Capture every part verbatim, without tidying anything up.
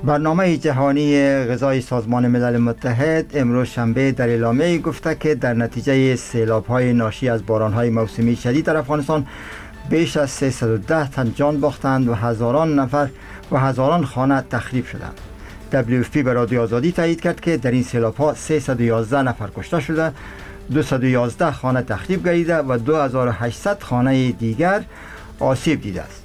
برنامه جهانی غذای سازمان ملل متحد امروز شنبه در اعلامیه گفته که در نتیجه سیلاب‌های ناشی از باران‌های موسمی شدید در افغانستان بیش از سیصد و ده تن جان باختند و هزاران نفر و هزاران خانه تخریب شدند. دبلیو اف پی به رادیو آزادی تایید کرد که در این سیلاب‌ها سیصد و یازده نفر کشته شده، دویست و یازده خانه تخریب گردیده و دو هزار و هشتصد خانه دیگر آسیب دیده است.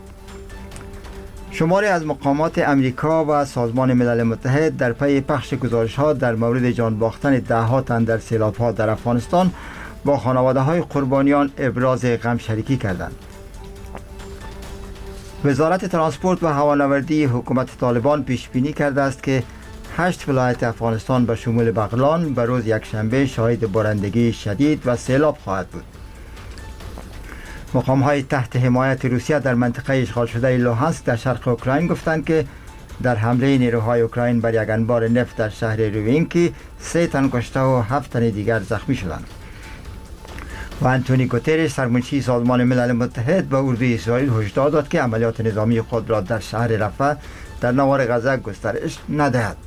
شماری از مقامات امریکا و سازمان ملل متحد در پی پخش گزارش‌ها در مورد جان باختن ده‌ها تن در سیلاب‌ها در افغانستان با خانواده‌های قربانیان ابراز غم شریکی کردند. وزارت ترانسپورت و هوانوردی حکومت طالبان پیش بینی کرده است که هشت ولایت افغانستان به شمول بغلان به روز یکشنبه شاهد بارندگی شدید و سیلاب خواهد بود. مقام‌های تحت حمایت روسیه در منطقه اشغال شده لوهانسک در شرق اوکراین گفتند که در حمله نیروهای اوکراین بر یک انبار نفت در شهر روینکی سه تن کشته و هفت تن دیگر زخمی شدند. و انتونی گوترش سرمنشی سازمان ملل متحد به اردوی اسرائیل هشدار داد که عملیات نظامی خود را در شهر رفح در نوار غزه گسترش ندهد.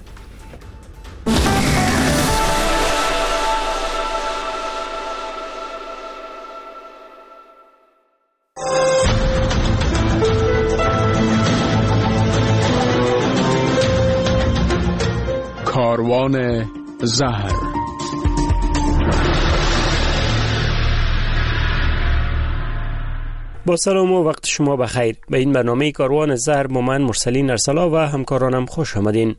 کاروان زهر. با سلام و وقت شما بخیر. به این برنامه کاروان زهر با من مرسلین ارسلا و همکارانم خوش آمدین.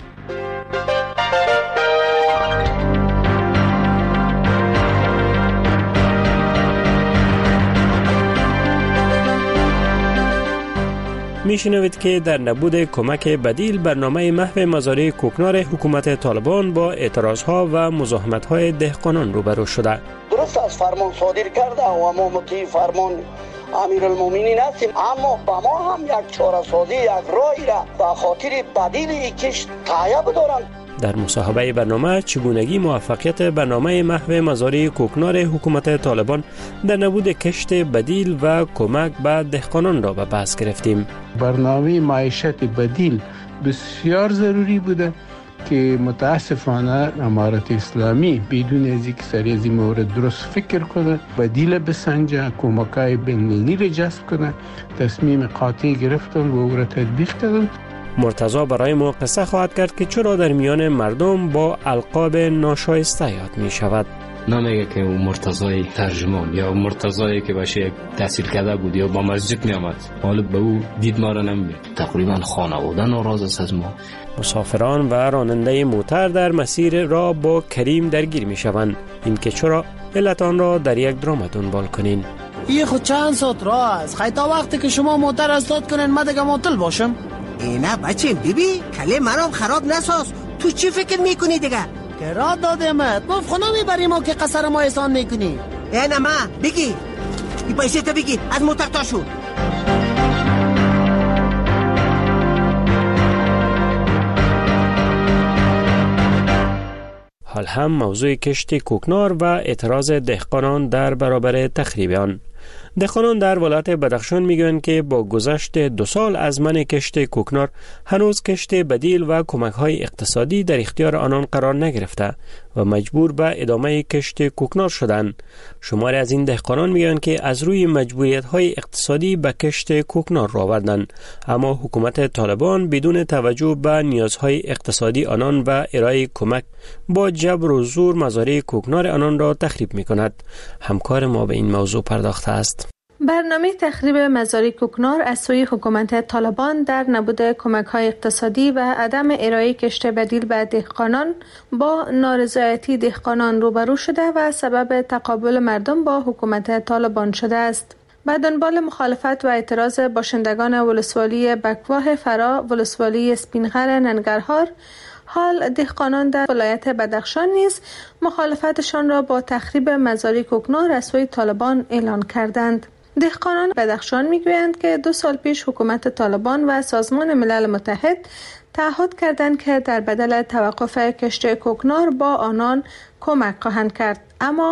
میشنوید که در نبود کمک بدیل برنامه محو مزارع کوکنار حکومت طالبان با اعتراضها و مزاحمت‌های دهقانان روبرو شده. درست از فرمان صادر کرده و ما مطیع فرمان امیرالمومنین هستیم، اما با ما هم یک چاره سازی، یک راهی را به خاطر بدیل کشت تایید دارند. در مصاحبه برنامه چگونگی موفقیت برنامه محو مزارع کوکنار حکومت طالبان در نبود کشت بدیل و کمک به دهقانان را به بحث گرفتیم. برنامه معیشت بدیل بسیار ضروری بوده که متاسفانه امارت اسلامی بدون از اینکه سر از این مورد درست فکر کنه، بدیل بسنجه، کمکای بین‌المللی را جذب کنه، تصمیم قاطع گرفتن و او را تطبیق کردن. مرتضی برای ما قصه خواهد کرد که چرا در میان مردم با القاب ناشایسته یاد می شود. نمیگه که اون مرتضی ترجمان یا مرتضی که باشه تحصیل کرده بود یا با مسجد می آمد، حالا به او دید ما را نمیبید. تقریبا خانواده ناراض است از ما. مسافران و راننده موتر در مسیر را با کریم درگیر می شوند. این که چرا علت آن را در یک درام دنبال کنین. این خود چند ساعت راه است، خیلی تا وقتی که شما موتر استاد کنین من دیگه معطل باشم. اینا بچه بیبی کله مرام خراب نساز. تو چی فکر میکنی دیگه؟ که را دادمت گفت خونه میبریم و که قصر ما احسان میکنی. اینا ما بگی این پیسه تا بگی از موتر تا شد. حال هم موضوع کشت کوکنار و اعتراض دهقانان در برابر تخریب آن. دهقانان در ولایت بدخشان میگویند که با گذشت دو سال از منع کشت کوکنار هنوز کشت بدیل و کمک‌های اقتصادی در اختیار آنان قرار نگرفته و مجبور به ادامه کشت کوکنار شدند. شماری از این دهقانان میگویند که از روی مجبوریت‌های اقتصادی به کشت کوکنار رو آوردند، اما حکومت طالبان بدون توجه به نیازهای اقتصادی آنان و ارائه کمک با جبر و زور مزارع کوکنار آنان را تخریب می‌کند. همکار ما به این موضوع پرداخته است. برنامه تخریب مزارع کوکنار از سوی حکومت طالبان در نبود کمک‌های اقتصادی و عدم ارائه کشت بدیل به دهقانان با نارضایتی دهقانان روبرو شده و سبب تقابل مردم با حکومت طالبان شده است. به دنبال مخالفت و اعتراض باشندگان ولسوالی بکواه فرا، ولسوالی اسپینغر ننگرهار، حال دهقانان در ولایت بدخشان نیز مخالفتشان را با تخریب مزارع کوکنار از سوی طالبان اعلان کردند. دهقانان بدخشان میگویند که دو سال پیش حکومت طالبان و سازمان ملل متحد تعهد کردند که در بدل توقف کشت کوکنار با آنان کمک خواهند کرد، اما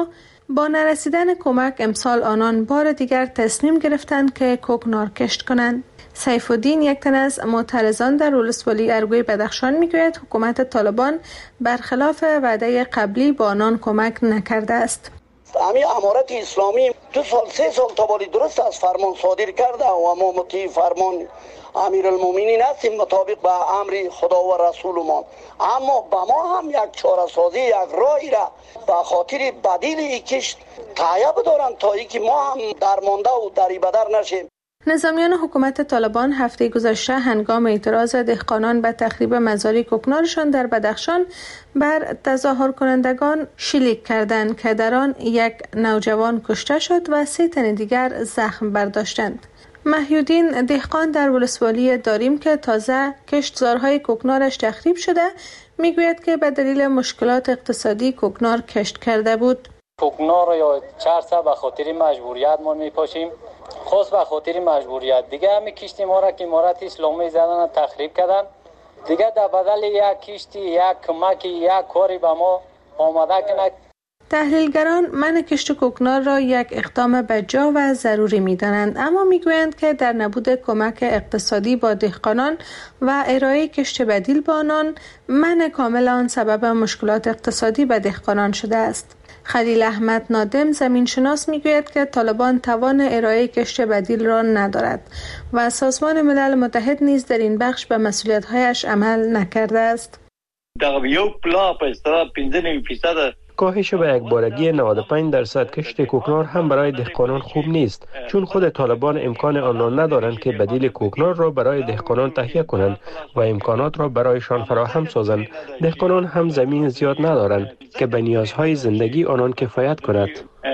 با نرسیدن کمک امسال آنان بار دیگر تصمیم گرفتند که کوکنار کشت کنند. سیف الدین، یک تن از معترضان در ولسوالی ارگوی بدخشان، میگوید حکومت طالبان برخلاف وعده قبلی با آنان کمک نکرده است. امی امارت اسلامی دو سال سه سال تابالی درست از فرمان صادر کرده و ما مطیع فرمان امیرالمومنین هستیم مطابق به امر خدا و رسولمان، اما به ما هم یک چاره سازی، یک راهی را به خاطر بدیل ایکش طیب دارند تا ای که ما هم درمانده و دریبدر نشیم. نظامیان حکومت طالبان هفته گذشته هنگام اعتراض دهقانان به تخریب مزارع کوکنارشان در بدخشان بر تظاهر کنندگان شلیک کردند که در آن یک نوجوان کشته شد و سه تن دیگر زخم برداشتند. محیودین، دهقان در ولسوالی داریم که تازه کشتزارهای کوکنارش تخریب شده، میگوید که به دلیل مشکلات اقتصادی کوکنار کشت کرده بود. کوکنار یا چرسه به خاطر مجبوریت ما میپاشیم، خاص به خاطر مجبوریت. دیگه همین کشتی ما را که امارت اسلامی زدن تخریب کردن، دیگه در بدل یک کشتی، یک کمک، یک کاری به ما آماده کنه. تحلیلگران من کشت کوکنار را یک اقدام بجا و ضروری می‌دانند، اما میگویند که در نبود کمک اقتصادی با دهقانان و ارائه کشت بدیل با آنان، من کامل آن سبب مشکلات اقتصادی به دهقانان شده است. خلیل احمد نادم، زمینشناس، میگوید که طالبان توان ارائه کشت بدیل را ندارد و سازمان ملل متحد نیز در این بخش به مسئولیت‌هایش عمل نکرده است. در یو پلا په اصطلاح پنځه نوي فیصد کاهش به یک بارگی نود و پنج درصد کشت کوکنار هم برای دهقانان خوب نیست، چون خود طالبان امکان آن را ندارند که بدیل کوکنار را برای دهقانان تهیه کنند و امکانات را برایشان فراهم سازند. دهقانان هم زمین زیاد ندارند که به نیازهای زندگی آنان کفایت کند.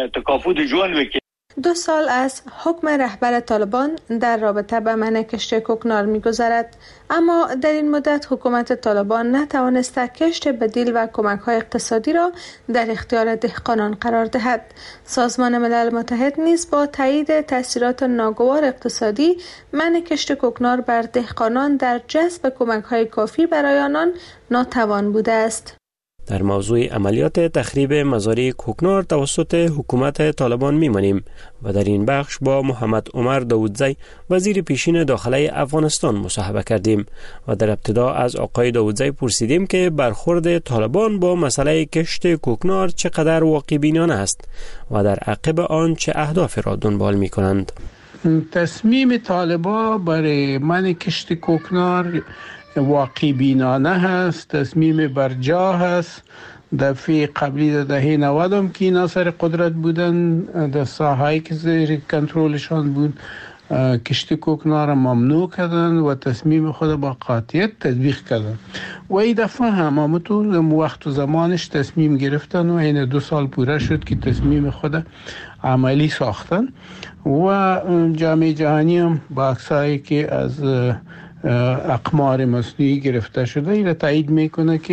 دو سال از حکم رهبر طالبان در رابطه به منع کشت کوکنار می‌گذرد، اما در این مدت حکومت طالبان نتوانسته کشت بدیل و کمک‌های اقتصادی را در اختیار دهقانان قرار دهد. سازمان ملل متحد نیز با تایید تاثیرات ناگوار اقتصادی منع کشت کوکنار بر دهقانان در جذب کمک‌های کافی برای آنان ناتوان بوده است. در موضوع عملیات تخریب مزارع کوکنار توسط حکومت طالبان می‌مانیم و در این بخش با محمد عمر داودزی، وزیر پیشین داخلی افغانستان، مصاحبه کردیم و در ابتدا از آقای داودزی پرسیدیم که برخورد طالبان با مسئله کشت کوکنار چقدر واقع بینانه است و در عقب آن چه اهداف را دنبال می‌کنند. تصمیم طالبان برای منع کشت کوکنار واقعی بینانه هست، تصمیم برجا هست. دفعه قبلی در دهه نود هم که اینا سر قدرت بودن، در ساحه‌ای که زیر کنترلشان بود کشت کوکنار ممنوع کردن و تصمیم خود با قاطعیت تطبیق کردن و این دفعه هم همونطور وقت و زمانش تصمیم گرفتن و این دو سال پوره شد که تصمیم خود عملی ساختن و جامعه جهانی هم با عکسایی که از اقمار مصنوعی گرفته شده این را تایید میکنه که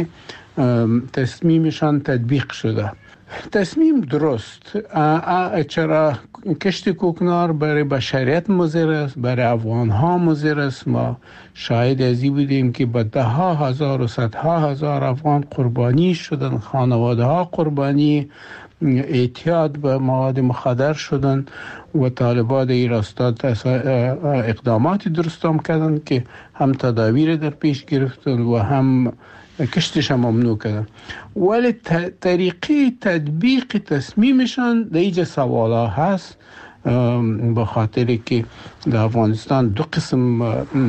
تصمیمشان تطبیق شده. تصمیم درست. چرا کشت کوکنار برای بشریت مضر است، برای افغان ها مضر است. ما شاهد ازی بودیم که با ده ها هزار و صدها هزار افغان قربانی شدن، خانواده ها قربانی، اعتیاد به مواد مخدر شدن و طالبان این راستا اقدامات درست هم کردن که هم تدابیر در پیش گرفتن و هم کشتش هم ممنوع کردن، ولی طریقه تطبیق تصمیمشان در اینجا سوالا هست، به خاطر که در افغانستان دو قسم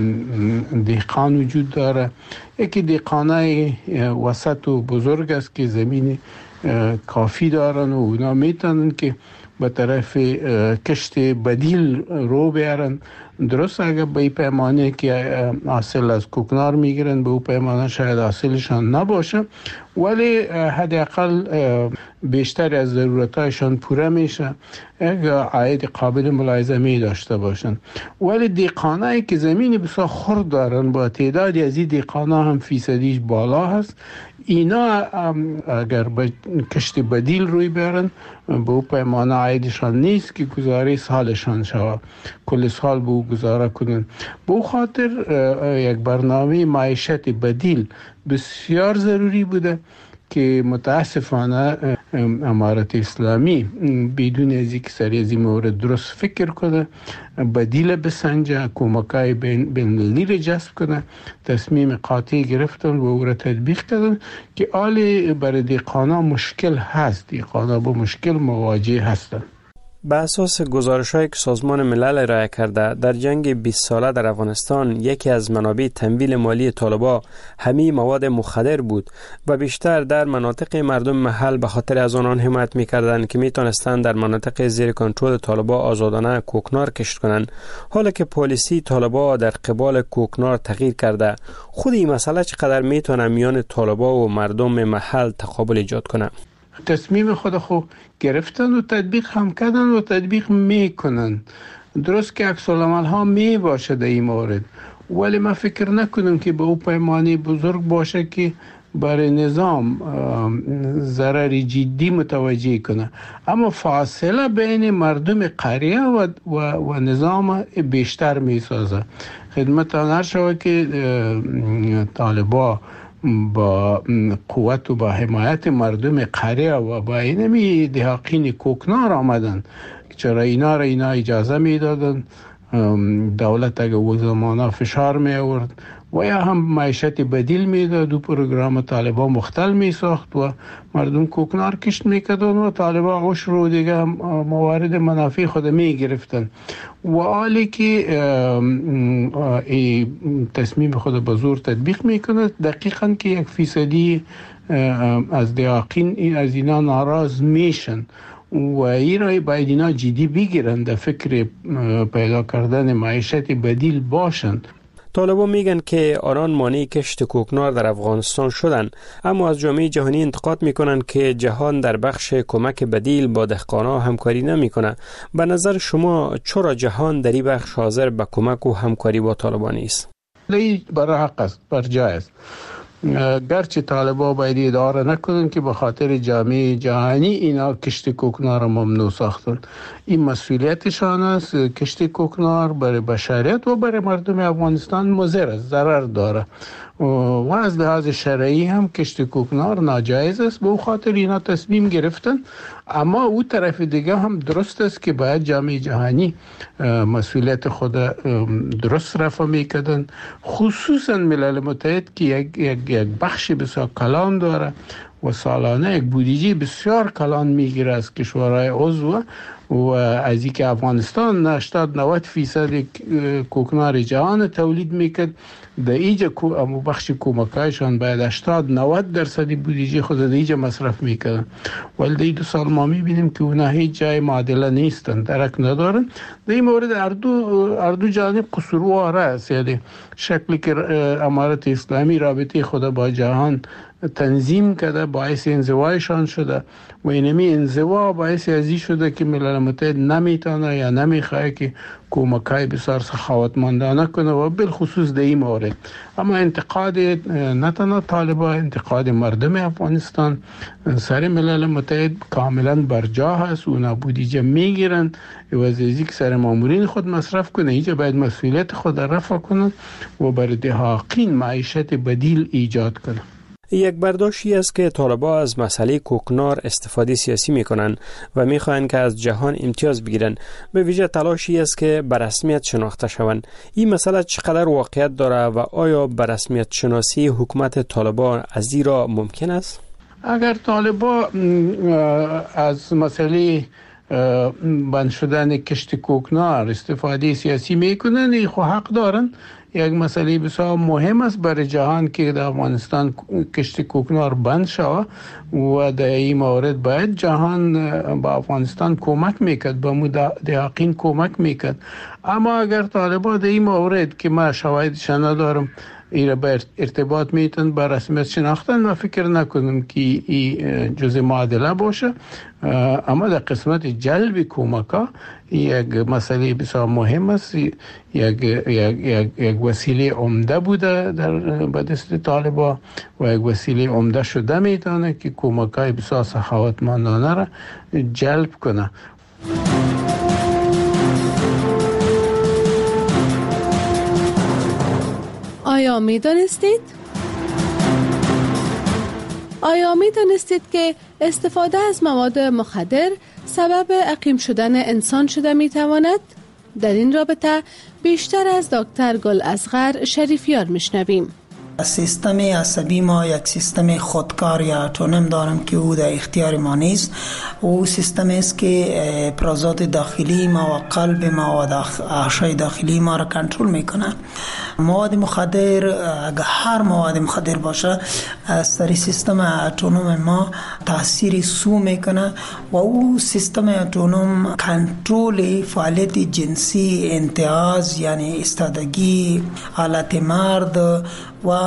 دهقان وجود داره. یکی دهقانای وسط و بزرگ است که زمین کافی دارن و اونا میتونن که به طرف کشت بدیل رو بیارن. درست اگر به این پیمانه که حاصل از کوکنار میگیرن به اون پیمانه شاید حاصلشان نباشه، ولی حداقل بیشتر از ضرورتایشان پوره میشه، اگر عاید قابل ملاحظه داشته باشن. ولی دهقانایی که زمین بسیار خرد دارن با تعدادی از این دهقانا هم فیصدیش بالا هست، اینا اگر به کشت بدیل روی بیارن به اون پیمانه عایدشان نیست که گزاره سالشان شود، کل سال به او گزاره کنن. به او خاطر یک برنامه معیشت بدیل بسیار ضروری بوده که متاسفانه امارت اسلامی بدون از اینکه سری از این مورد درست فکر کنه، بدیل بسنجه، کمکای بین المللی را جذب کنه، تصمیم قاطع گرفتن و او را تطبیق کردن که آلی برای دیقانا مشکل هست، دیقانا با مشکل مواجه هستن. به اساس گزارش‌هایی که سازمان ملل ارائه کرده، در جنگ بیست ساله در افغانستان یکی از منابع تمویل مالی طالبان همین مواد مخدر بود و بیشتر در مناطق مردم محل به خاطر از آنان حمایت می‌کردند که می‌توانستند در مناطق زیر کنترل طالبان آزادانه کوکنار کشت کنند. حالا که پالیسی طالبان در قبال کوکنار تغییر کرده، خود این مسئله چقدر می‌تونه میان طالبان و مردم محل تقابل ایجاد کنه؟ تصمیم خود خود گرفتن و تطبیق هم کردن و تطبیق میکنن. درست که عکس العمل ها می باشه در این مورد، ولی من فکر نکنم که به او پیمانه بزرگ باشه که برای نظام ضرر جدی متوجه کنه. اما فاصله بین مردم قریه و, و, و نظام بیشتر می سازه. خدمت آنها شود که طالبان با قوت و با حمایت مردم قریه و با اینمی دهاقین کوکنار آمدن، چرا اینا را اینا اجازه می دادن، دولت اگه او زمانه فشار می آورد و یا هم معیشت بدیل می داد و پروگرام طالبان مختل می ساخت و مردم کوکنار کشت می کردن و طالبان اوش رو دیگه موارد منافع خود می گرفتن و حالی که تصمیم خود به زور تطبیق می کند، دقیقاً که یک فیصدی از دیاقین از اینا ناراض میشن و این رای باید اینا جدی بگیرن، در فکر پیدا کردن معیشت بدیل باشن. طالبان میگن که آنان مانع کشت کوکنار در افغانستان شدن، اما از جامعه جهانی انتقاد میکنن که جهان در بخش کمک بدیل با دهقانا همکاری نمیکنه. به نظر شما چرا جهان در این بخش حاضر به کمک و همکاری با طالبان نیست؟ این برای حق است، بر جای است. گرچه طالبان باید اداره نکنن که به خاطر جامعه جهانی اینا کشت کوکنار ممنوع ساختن. این مسئولیتشان است. کشت کوکنار برای بشریت و برای مردم افغانستان مضر است، ضرر داره و از لحاظ شرعی هم کشت کوکنار ناجایز است. به خاطر اینا تصمیم گرفتن. اما او طرف دیگه هم درست است که باید جامعه جهانی مسئولیت خود درست رفع میکردن، خصوصا ملل متحد که یک, یک, یک بخش بسیار کلان داره و سالانه یک بودجه بسیار کلان میگیره از کشورهای عضو و از اینکه افغانستان هشتاد نود فیصد کوکنار جهان تولید میکرد، در اینجا بخش کمکایشان باید هشتاد نود درصد بودجه خود در اینجا مصرف میکردن، ولی در این دو سال ما میبینیم که اونا هیچ جای معادله نیستن، درک ندارن. در این مورد اردو اردو جانب قصوروار است. یعنی شکلی که امارت اسلامی رابطه خود با جهان تنظیم کرده باعث انزوایشان شده و اینمی انزوا باعث ازی شده که ملل متحد نمیتونه یا نمیخواه که کمکای بسیار سخاوتمندانه کنه و بالخصوص در این مورد. اما انتقاد نه تنها طالبان، انتقاد مردم افغانستان سر ملل متحد کاملا برجا هست. اونا بودجه میگیرن و از ازی که سر مامورین خود مصرف کنه، اینجا باید مسئولیت خود رفع کنن و برای دهاقین معیشت بدیل ایجاد کنن. یک برداشتی است که طالبان از مسئله کوکنار استفاده سیاسی میکنند و میخواهند که از جهان امتیاز بگیرن، به ویژه تلاشی است که به رسمیت شناخته شوند. این مسئله چقدر واقعیت داره و آیا به رسمیت شناسی حکومت طالبان از این را ممکن است؟ اگر طالبان از مسئله بند شدن کشت کوکنار استفاده سیاسی میکنن، این خو حق دارن. یک مسئله بسیار مهم است برای جهان که در افغانستان کشت کوکنار بند شود و در این مورد باید جهان با افغانستان کمک میکرد، با مدعقین کمک میکرد. اما اگر طالبان در این مورد که ما شواهدش ندارم این را به ارتباط میتن با رسمیت شناختن، من فکر نکنم که این جزء معادله باشه. اما در قسمت جلب کمکا یک مسئله بسیار مهم است. یک, یک, یک, یک وسیله عمده بوده در به دست طالبان و یک وسیله عمده شده میتونه که کمکای بسیار سخاوتمندانه را جلب کنه. آیا می دانستید؟ آیا می دانستید که استفاده از مواد مخدر سبب عقیم شدن انسان شده می تواند؟ در این رابطه بیشتر از دکتر گل اصغر شریفیار می شنویم. سیستم عصبی ما یک سیستم خودکار یا اتونوم دارم که او در اختیار ما نیست. او سیستم است که افرازات داخلی ما و قلب ما و اغشای داخلی ما را کنترل میکنه. مواد مخدر، اگر هر مواد مخدر باشه، از سر سیستم اتونوم ما تاثیر سو میکنه و او سیستم اتونوم کنترل فعالیت جنسی، انتعاض یعنی استادگی، حالت مرد و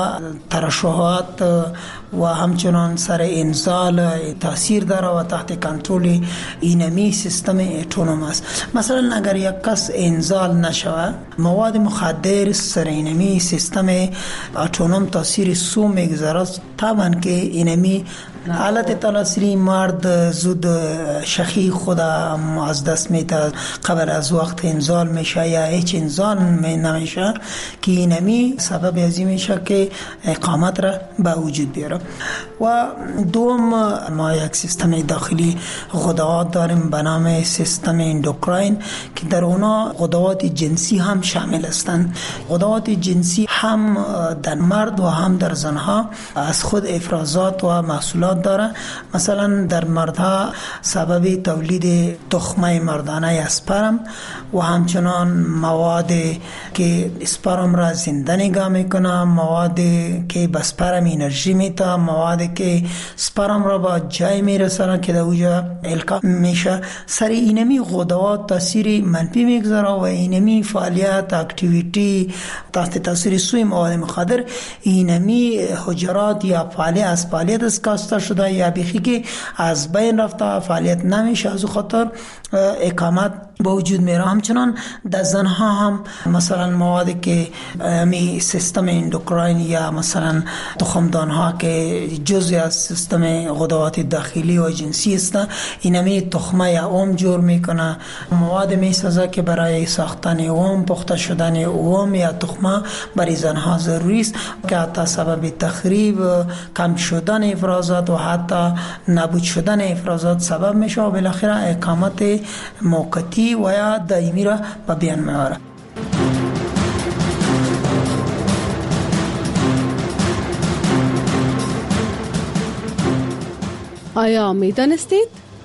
ترشحات و همچنان سر انزال تاثیر داره و تحت کنترل اینمی سیستم اتونوم است. مثلا اگر یک کس انزال نشوه، مواد مخدر سر اینمی سیستم اتونوم تاثیر سو میگذاره، طبعا که اینمی حالت تناسلی مرد زود شخی خود از دست میده، قبل از وقت انزال میشه یا هیچ انزال نمیشه که اینمی سبب ازی میشه که اقامت را به وجود بیاره. و دوم، ما یک سیستم داخلی غدوات داریم به نام سیستم اندوکراین که در اونا غدوات جنسی هم شامل هستند. غدوات جنسی هم در مرد و هم در زنها از خود افرازات و محصولات داره. مثلا در مردها سبب تولید تخمه مردانه اسپرم و همچنان مواد که اسپرم را زنده نگاه میکنه، مواد که به اسپرم انرژی میده، مواد که اسپرم را با جای میرسونه که در اوجا القا میشه. سر اینمی غدوات تاثیر منفی میگذاره و اینمی فعالیت اکتیویتی تحت تاثیر سوی مواد مخدر اینمی حجرات یا فعالیت از فعالیت اسکاسته شده یا بیخی که از بین رفته فعالیت نمیشه، از خاطر اقامت با وجود میره. همچنان در زنها هم مثلا موادی که می سیستم اندوکراین یا مثلا تخمدان ها که جزء از سیستم غدوات داخلی و جنسی است، اینمی تخمه یا اوم جور میکنه. مواد می سازه که برای ساختن اوم، پخته شدن اوم یا تخمه برای زنها ضروری است که حتی سبب تخریب، کم شدن افرازات و حتی نابود شدن افرازات سبب میشه و بالاخره اقامت موقتی و یا دائمی را به بیان میاره. آیا می دانستید؟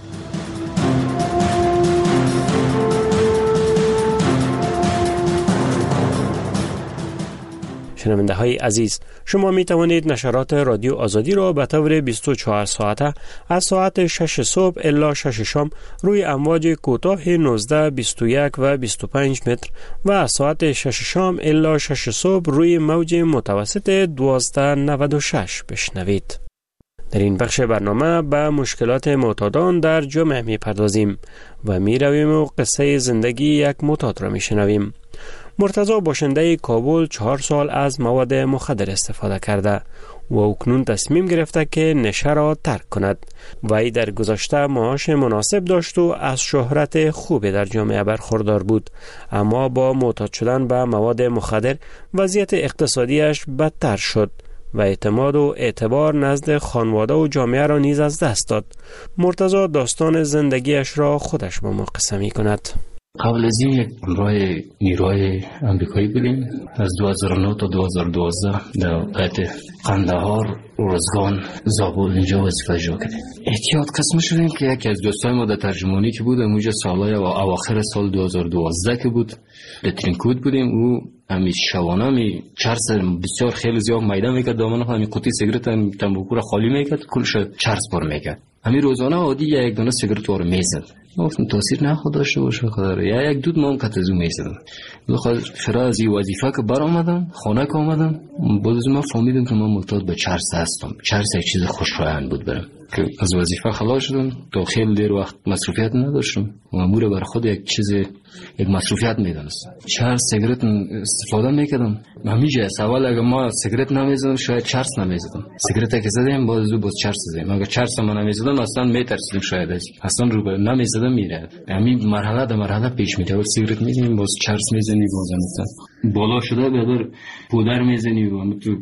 شنونده های عزیز، شما می توانید نشرات رادیو آزادی را به طور بیست و چهار ساعته از ساعت شش صبح الی شش شام روی امواج کوتاه نوزده، بیست و یک و بیست و پنج متر و از ساعت شش شام الی شش صبح روی موج متوسط دوازده نود و شش بشنوید. در این بخش برنامه به مشکلات معتادان در جامعه می پردازیم و می رویم و قصه زندگی یک معتاد را می شنویم. مرتضی باشنده کابل چهار سال از مواد مخدر استفاده کرده و اکنون تصمیم گرفته که نشه را ترک کند. وی در گذشته معاش مناسب داشت و از شهرت خوبی در جامعه برخوردار بود، اما با معتاد شدن به مواد مخدر وضعیت اقتصادیش بدتر شد و اعتماد و اعتبار نزد خانواده و جامعه را نیز از دست داد. مرتضی داستان زندگیش را خودش با ما قصه می کند. قبل از این یک همراه نیروهای امریکایی بودیم. از دو هزار و نه تا دو هزار و دوازده در قطع قندهار، روزگان، زابل اینجا وظیفه اجرا کردیم. احتیاط قسم شدیم که یکی از دوستای ما در ترجمانی که بود اونجا سالهای و اواخر سال دو هزار و دوازده که بود در ترینکود بودیم. او همی شوانه می چرس بسیار خیلی زیاد میدان میکرد، دامن همی قوطی سیگرت هم تنباکو را خالی میکرد، کلش چرس پر میکرد. همی روزانه عادی یک دانه سیگرت رو میزد. گفتم تاثیر نخود داشته باشه خدا، یا یک دود مام کتزو میزدم. بخاطر فرا از این وظیفه که بر آمدم، خانه که آمدم، باز من فهمیدم که من معتاد به چرس هستم. چرس یک چیز خوشایند بود برام. که از وظیفه خلاص شدم، تا خیلی دیر وقت مصروفیت نداشتم و امور بر خود یک چیز یک مصروفیت میدونستم. چرس سیگرت استفاده میکردم. همیشه اول اگه ما سیگرت نمیزدم شاید چرس نمیزدم. سیگرت که زدم باز باز چرس زدم. اگه چرس من نمیزدم اصلا میترسیدم شاید اصلا رو به نمیزدم میره. همین مرحله در مرحله پیش میره. سیگرت میزنیم باز چرس میزنی باز مثلا بالا شده بدر پودر میزنی و تو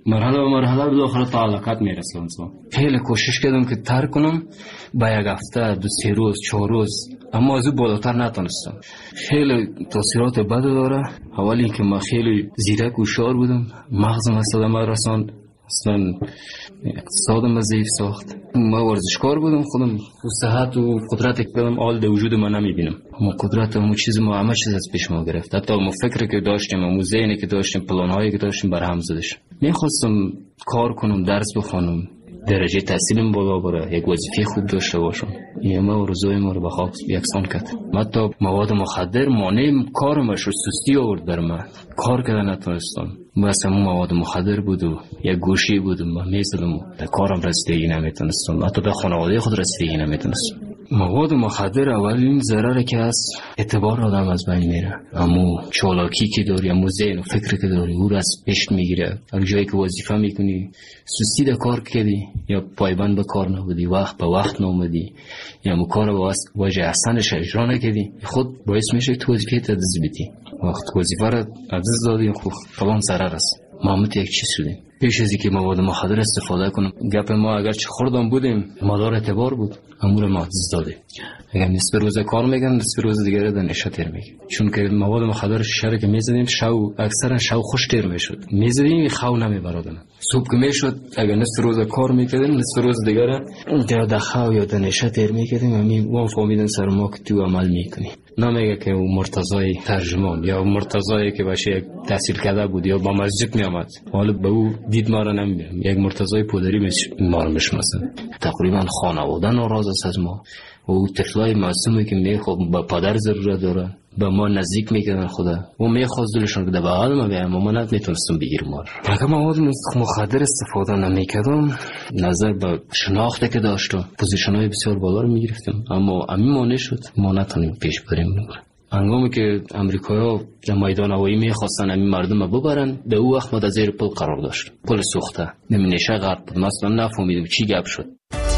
مرحله به مرحله به داخل تعلقات میرسه انسان. خیلی کوشش کردم که ترک کنم با یک هفته دو سه روز چهار روز، اما از او بالاتر نتونستم. خیلی تاثیرات بد داره. اولی اینکه من خیلی زیرک و هوشیار بودم، مغزم اصلا ما رساند، اصلا اقتصادم ضعیف ساخت. ما ورزشکار بودم، خودم و صحت و قدرت که دارم آل در وجود ما نمیبینم. ما قدرت و چیز ما همه چیز از پیش ما گرفت. حتی ما فکر که داشتیم، ما ذهنی که داشتیم، پلان‌هایی که داشتیم برهم زدش. میخواستم کار کنم، درس بخونم، درجه تحصیلم بالا بره، یک وظیفه خوب داشته باشم. این ما روزای ما رو به خواب یکسان کرد. حتی مواد مخدر مانع کارم شد، سستی آورد در من. کار کردن نتونستم. بس همون مواد مخدر بود و یک گوشی بود و من میزدم و در کارم رسیدگی نمیتونستم، حتی در خانواده خود رسیدگی نمیتونستم. مواد مخدر اولین ضرره که از اعتبار آدم از بین میره. اما چالاکی که داری، اما ذهن و فکر که داری، او را از پیش میگیره. اگه جایی که وظیفه میکنی سستی در کار کردی یا پایبند به کار نبودی، وقت به وقت نامدی یا مو کار با وجه احسنش اجرا نکردی، خود باعث میشه که وظیفه تدز بدی. وقت وظیفه را عزیز دادی خب فلان ضرر است. محمد یک چیز شدیم. پیش از اینکه مواد مخدر استفاده کنم، گپ ما اگر چه خوردم بودیم مدار اعتبار بود، امور ما عزیز داده. اگر نصف روز کار میگن، نصف روز دیگه در نشه تیر میگن. چون که مواد مخدر شهر که میزدیم شو اکثرا شو خوش تیر میشد. میزدیم خو نمیبرادن. صبح که میشد اگر نصف روز کار میکردیم، نصف روز دیگه در دخاو یا در نشه تیر میکردیم. همین وام فهمیدن سر ما که تو عمل میکنی. نمیگه که او مرتضای ترجمان یا مرتضایی که باشه یک تحصیل کرده بود یا با مسجد میامد، حالا به او دید ما را نمیبینم. یک مرتضای پودری ما را میشناسن. تقریبا خانواده ناراض است از ما. و او طفلای معصومی که میخواد با پدر ضرورت داره، به ما نزدیک میکردن خدا و میخواست دلشون که در بغل ما بیایم، اما من نمیتونستم بگیرم. اگه مواد مخدر استفاده نمیکردم، نظر به شناخته که داشتم پوزیشن‌های بسیار بالا رو میگرفتم، اما همین مانع شد ما نتونیم پیش بریم. هنگامی که امریکایی‌ها در میدان هوایی میخواستن همین مردم رو ببرن، در او وقت ما در زیر پل قرار داشت، پل سوخته نمیشه غرق بود. مثلا نفهمیدم چی گپ شد.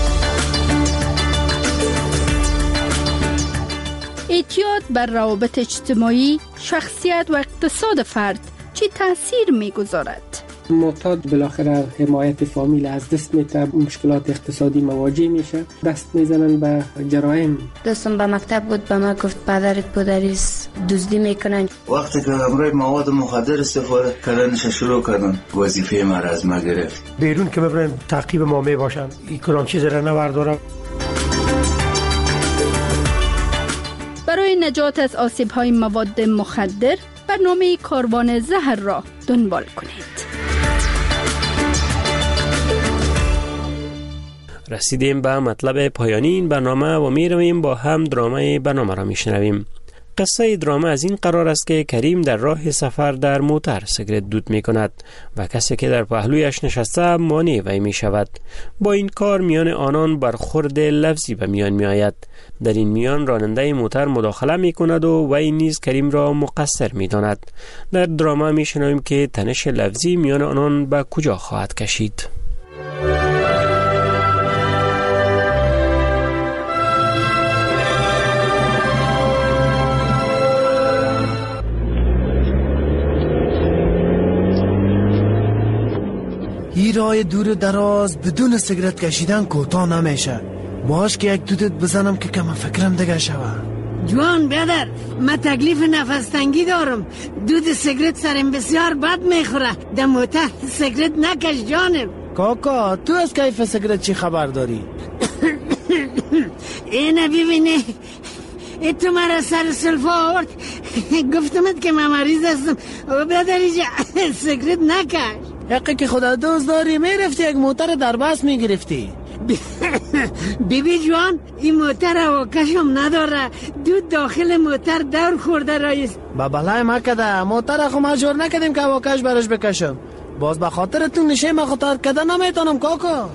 اعتیاد بر روابط اجتماعی، شخصیت و اقتصاد فرد چی تاثیر میگذارد؟ معتاد بالاخره حمایت فامیل از دست میده، مشکلات اقتصادی مواجه میشه، دست میزنن به جرایم. دوستم به مکتب بود، به ما گفت پدرت پدریست دزدی میکنن. وقتی که امروز مواد مخدر استفاده کردنش شروع کردن، وظیفه ما را از ما گرفت. بیرون که ببرن تعقیب ما میباشن، این کلان چیز را نوردارم. برای نجات از آسیب‌های مواد مخدر، برنامه کاروان زهر را دنبال کنید. رسیدیم به مطلب پایانی این برنامه و می رویم با هم درامه برنامه را می شنویم. قصه درامه از این قرار است که کریم در راه سفر در موتر سیگرت دود می کند و کسی که در پهلویش نشسته مانع وی می شود. با این کار میان آنان برخورد لفظی به میان می آید. در این میان راننده موتر مداخله می کند و وی نیز کریم را مقصر می داند. در درامه می شنویم که تنش لفظی میان آنان به کجا خواهد کشید. این راه دور دراز بدون سیگرت کشیدن کوتاه نمیشه. باش که یک دودت بزنم که کم فکرم دیگه شوه. جوان بیادر، من تکلیف نفس تنگی دارم. دود سیگرت سرم بسیار بد میخوره. در موتر سیگرت نکش جانم. کاکا تو از کیف سیگرت چی خبر داری؟ اینه ببینه، ای تو مرا سر سلفا آورد. گفتمت که من مریض هستم و بیادر ایجا سیگرت نکش. یکی که خدا دوست داری میرفتی یک موتر در بس میگرفتی. بی بی جوان، این موتر هواکشم نداره. دود داخل موتر دور خورده رایست. با بلای ما کده موتر خو مجبور نکدیم که هواکش برش بکشم. باز به خاطر تو نشه ما خطر کده نمیتونم کاکا.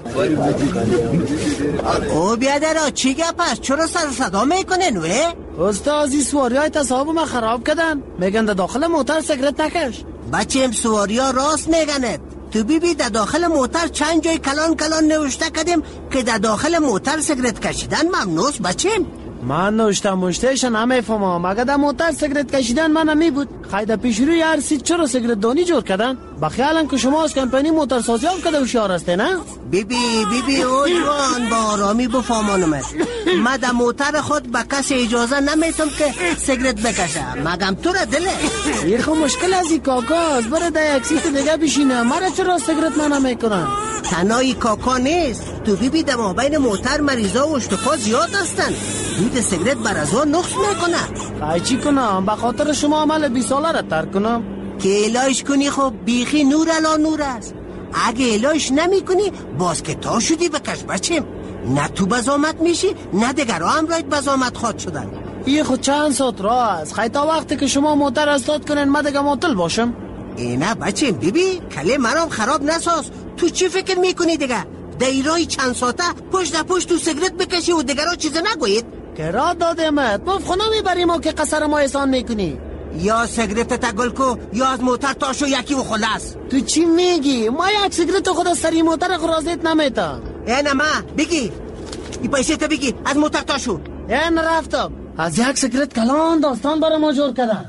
او بیادر چی گپ است؟ چرا سر صدا میکنن وی؟ استاد این سواری های تصاحب ما خراب کردن. میگن در داخل موتر سیگرت نکش. بچه ام سواری ها راست میگنه. تو بی بی در داخل موتر چند جای کلان کلان نوشته کردیم که در داخل موتر سیگرت کشیدن ممنوع است بچه. من نوشته مشتهش نمیفهمم. اگه در موتر سیگرت کشیدن من نمی بود خیلی پیش روی هر سی چرا سیگرت دانی جور کردن؟ بخیالن که شما از کمپانی موتر سازی هم کده هوشیار هسته نه؟ بی بی بی بی او جوان با آرامی بفهمانم. من در موتر خود به کسی اجازه نمیتم که سیگرت بکشه. مگم تو را دله یه خو مشکل از این کاکاست. برای در یک سیت دیگه بشینه. مرا چرا سیگرت من نمیکنن؟ تنهایی کاکا نیست. تو بی بی در مابین موتر مریضا و اشتفا زیاد هستن. دود سیگرت بر از آن نقص میکنه. خواهی چی کنم؟ به خاطر شما عمل بی ساله را ترک کنم؟ که الهش کنی خب بیخی نور الا نور است. اگه الهش نمی کنی باز که تا شدی بکش بچیم. نه تو بزامت میشی نه دیگر هم راید بزامت خواد شدن. این خود چند ساعت راه است. خیلی تا وقتی که شما موتر استاد کنین من دیگه معطل باشم. اینه بچیم بیبی کله مرام خراب نساز. تو چی فکر میکنی دیگه؟ دیرای چند ساعته پشت در پشت تو سیگرت بکشی و دیگرها چیز نگوید؟ که را دادمت مفت خونه میبریم و که قصر ما احسان میکنی. یا سیگرت تا گل کو یا از موتر تاشو یکی و خلاص. تو چی میگی؟ ما یک سیگرت خود از سری موتر خرازیت نمیتا. اینه ما بگی ای پیسه تا بگی از موتر تاشو. این رفتم از یک سیگرت کلان داستان برای ما جور کردن.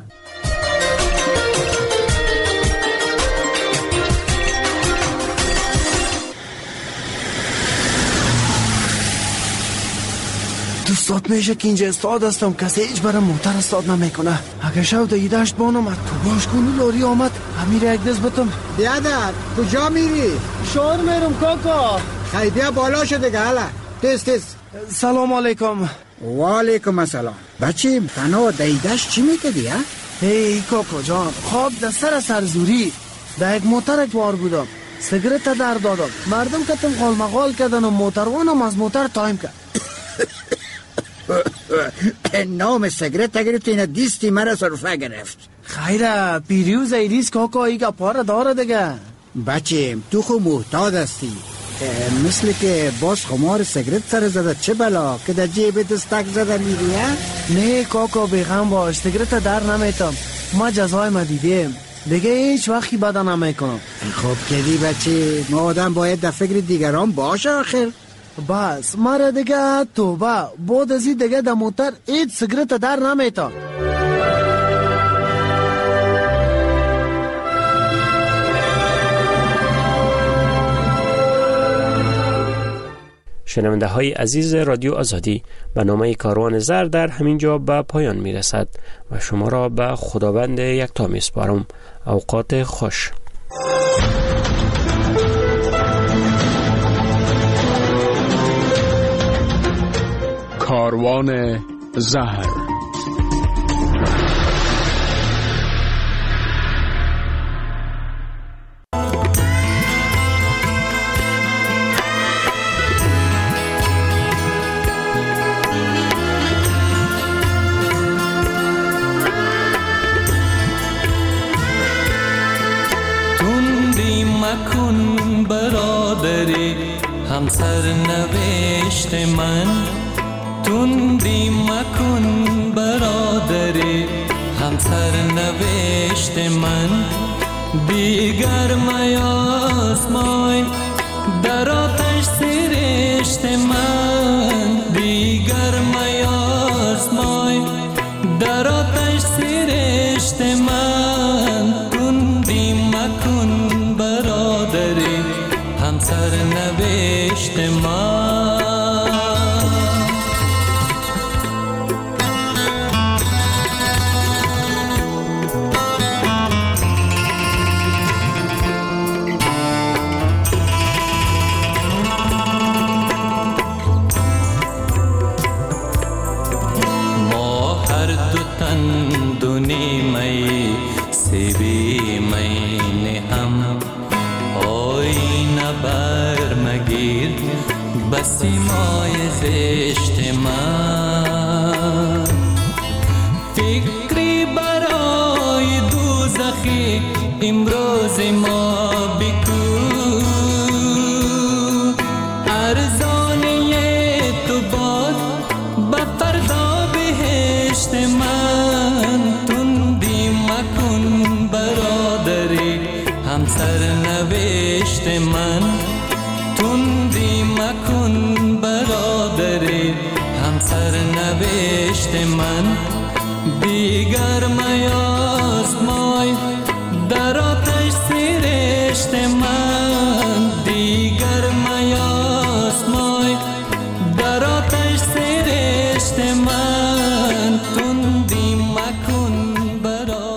دو ساعت میشه که اینجا استاد هستم. کسی هیچ برای موتر استاد نمیکنه. اگه شو دا ایدهشت بانم تو باش کنی لاری آمد همیر یک دست بتم. بیادر کجا میری؟ شور میرم کاکا. خیلی بیا بالا شده که حالا تیز تیز. سلام علیکم. و علیکم السلام. بچه تنها دا ایدهشت چی میکدی ها؟ ای کاکا جان خواب در سر سرزوری در یک موتر اکوار بودم. سیگرت در دادم. مردم کتم قال مقال کردن و موتروانم از موتر تایم کرد. نام سیگرت گرفت اینا دیستی مرا صرفه گرفت. خیره پیریوز ایریز کاکا ایگا پاره داره دیگه. بچه تو خو محتاط هستی. مثل که باز خمار سیگرت سر زده چه بلا که در جیب دستک زده میری ها؟ نه کاکا بیغم باش سیگرت در نمیتم. ما جزای ما دیدیم دیگه هیچ وقتی بدا نمیکنم. خب کدی بچه ما آدم باید در فکر دیگران باشه آخر. بس مرا دیگه توبه بود ازی دیگه در موتر هیچ سیگرت در نمیتا. شنونده های عزیز رادیو آزادی، برنامه کاروان زر در همین جا به پایان می رسد و شما را به خداوند یکتا می سپارم. اوقات خوش. کاروان زهر. تندی مکن برادری همسر نوشت من. تندی مکن برادری همسر نوشت من. دیگر میاسمای در آتش سرشت من. دیگر میاسمای در آتش سرشت من. تندی مکن برادری همسر نوشت من. سیمای زشت من. فکری برای دوزخی امروز ما بکو. ارزانه تو باد به فردا بهشت من. تندی مکن برادری همسر نوشت من. تندی مکن برادری همسر نوشت بهشت من